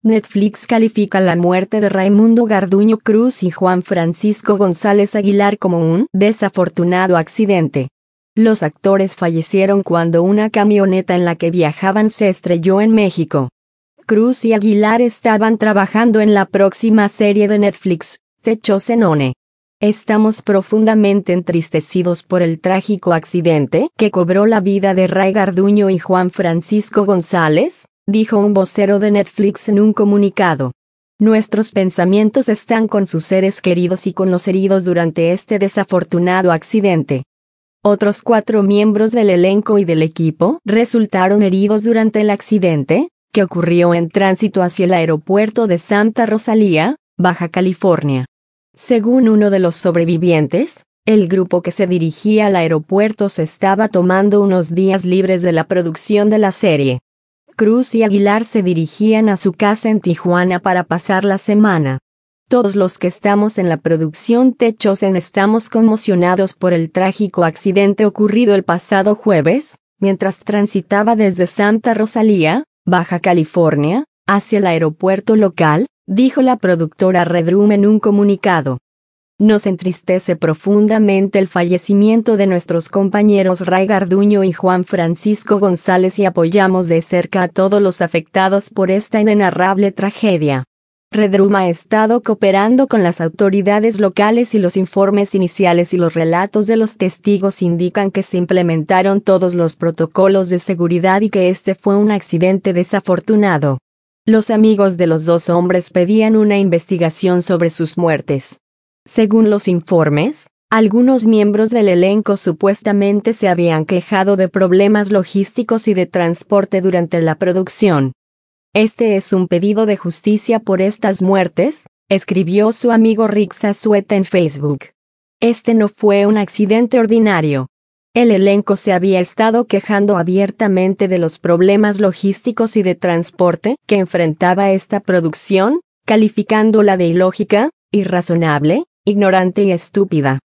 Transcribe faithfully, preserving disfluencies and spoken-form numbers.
Netflix califica la muerte de Raimundo Garduño Cruz y Juan Francisco González Aguilar como un desafortunado accidente. Los actores fallecieron cuando una camioneta en la que viajaban se estrelló en México. Cruz y Aguilar estaban trabajando en la próxima serie de Netflix, The Chosen One. Estamos profundamente entristecidos por el trágico accidente que cobró la vida de Ray Garduño y Juan Francisco González, dijo un vocero de Netflix en un comunicado. Nuestros pensamientos están con sus seres queridos y con los heridos durante este desafortunado accidente. Otros cuatro miembros del elenco y del equipo resultaron heridos durante el accidente, que ocurrió en tránsito hacia el aeropuerto de Santa Rosalía, Baja California. Según uno de los sobrevivientes, el grupo que se dirigía al aeropuerto se estaba tomando unos días libres de la producción de la serie. Cruz y Aguilar se dirigían a su casa en Tijuana para pasar la semana. Todos los que estamos en la producción The Chosen estamos conmocionados por el trágico accidente ocurrido el pasado jueves, mientras transitaba desde Santa Rosalía, Baja California, hacia el aeropuerto local, dijo la productora Redrum en un comunicado. Nos entristece profundamente el fallecimiento de nuestros compañeros Ray Garduño y Juan Francisco González y apoyamos de cerca a todos los afectados por esta inenarrable tragedia. Redrum ha estado cooperando con las autoridades locales y los informes iniciales y los relatos de los testigos indican que se implementaron todos los protocolos de seguridad y que este fue un accidente desafortunado. Los amigos de los dos hombres pedían una investigación sobre sus muertes. Según los informes, algunos miembros del elenco supuestamente se habían quejado de problemas logísticos y de transporte durante la producción. Este es un pedido de justicia por estas muertes, escribió su amigo Rick Zazueta en Facebook. Este no fue un accidente ordinario. El elenco se había estado quejando abiertamente de los problemas logísticos y de transporte que enfrentaba esta producción, calificándola de ilógica, irrazonable, ignorante y estúpida.